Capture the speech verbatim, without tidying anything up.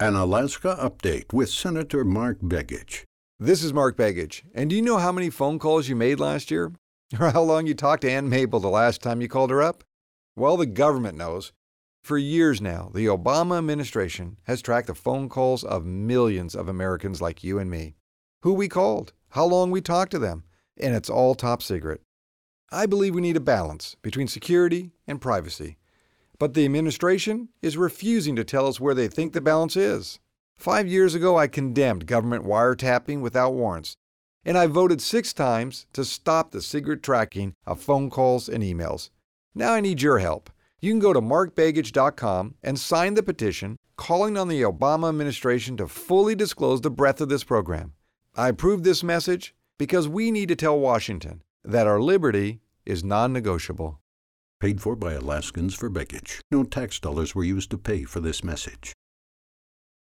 An Alaska Update with Senator Mark Begich. This is Mark Begich, and do you know how many phone calls you made last year? Or how long you talked to Ann Mabel the last time you called her up? Well, the government knows. For years now, the Obama administration has tracked the phone calls of millions of Americans like you and me. Who we called, how long we talked to them, and it's all top secret. I believe we need a balance between security and privacy. But the administration is refusing to tell us where they think the balance is. Five years ago, I condemned government wiretapping without warrants, and I voted six times to stop the secret tracking of phone calls and emails. Now I need your help. You can go to mark begich dot com and sign the petition calling on the Obama administration to fully disclose the breadth of this program. I approve this message because we need to tell Washington that our liberty is non-negotiable. Paid for by Alaskans for Begich. No tax dollars were used to pay for this message.